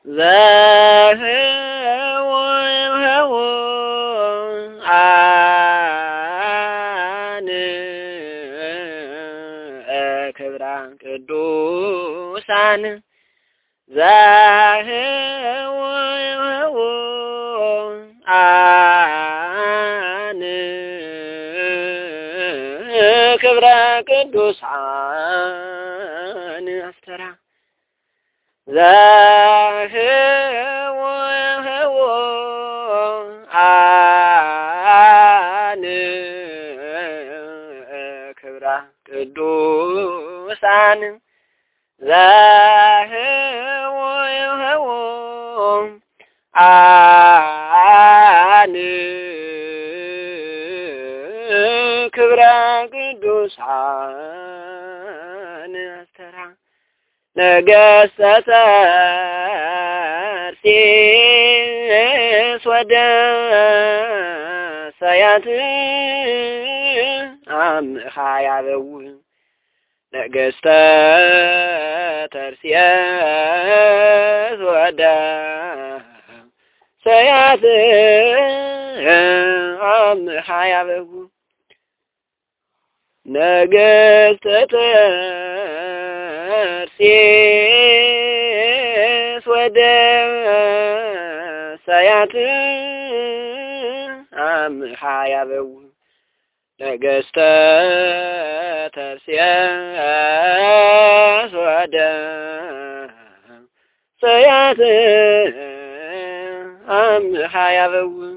ዘህው ህው አን ክብራ ቅዱሳን ዘህው ህው አን ክብራ ቅዱሳን አስተራ ዘህው ህው አን ክብራ ቅዱሳን ዘህው ህው አን ክብራ ቅዱሳን አስተራ ነገሥተ ተርሴስ ወደ ሰያት አምሃ ያበው ነገሥተ ተርሴስ ወደ ሰያት አምሃ ያበው ነገሥተ ተርሴስ ወደ ሰያት አምሃ ያበው ነገሥተ ተርሴስ ወደ ሰያት አምሃ ያበው